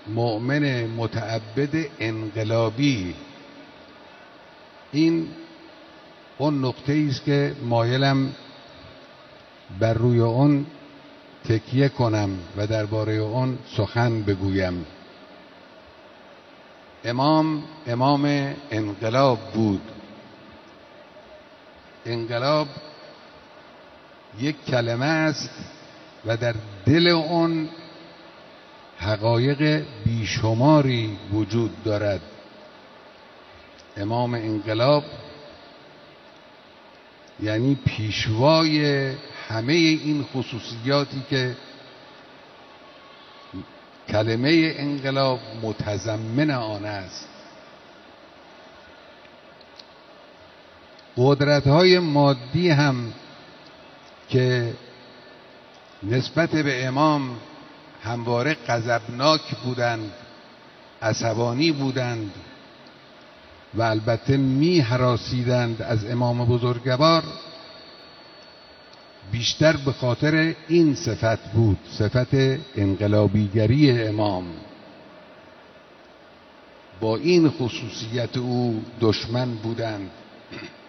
مؤمن متعبد انقلابی. این اون نقطه است که مایلم بر روی اون تکیه کنم و درباره اون سخن بگویم. امام انقلاب بود. انقلاب یک کلمه است و در دل اون حقایق بیشماری وجود دارد. امام انقلاب یعنی پیشوای همه این خصوصیاتی که کلمه انقلاب متضمن آن است. قدرت‌های مادی هم که نسبت به امام همواره غضبناک بودند، عصبانی بودند و البته می هراسیدند از امام بزرگوار، بیشتر به خاطر این صفت بود، صفت انقلابیگری امام. با این خصوصیت او دشمن بودند.